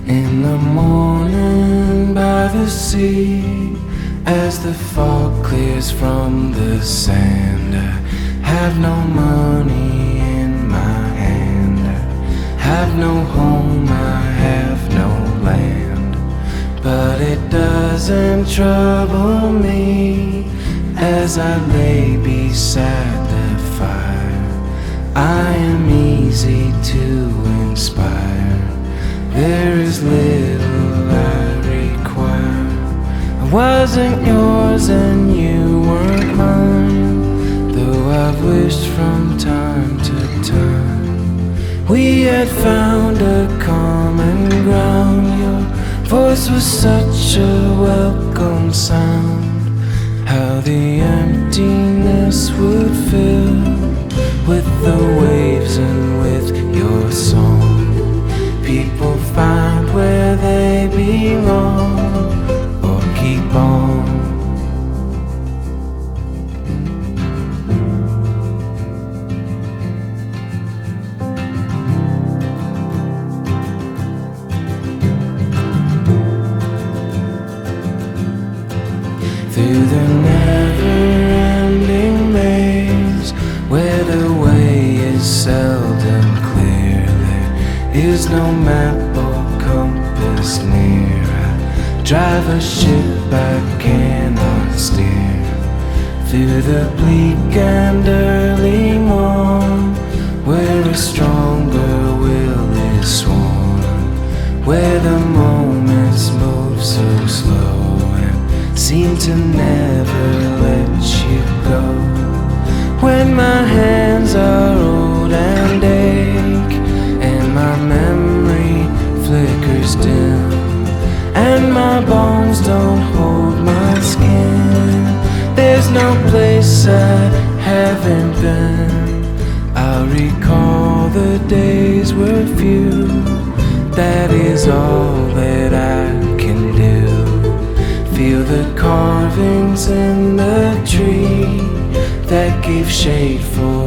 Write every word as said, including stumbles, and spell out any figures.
In the morning by the sea, as the fog clears from the sand, I have no money in my hand, I have no home, I have no land. But it doesn't trouble me as I lay beside the fire. I am easy to inspire, there is little I require. I wasn't yours and you weren't mine, though I've wished from time to time we had found a common ground. Your voice was such a welcome sound, how the emptiness would fill with the waves and with your song. People find where they belong or keep on. Through the never-ending maze, where the way is seldom clear, there is no map or compass near. I drive a ship I cannot steer through the bleak and early morn, where a stronger will is sworn, where the moments move so slow seem to never let you go. When my hands are old and ache, and my memory flickers dim, and my bones don't hold my skin, there's no place I haven't been. I recall the days were few, that is all that I can do. Feel the carvings in the tree that gave shade for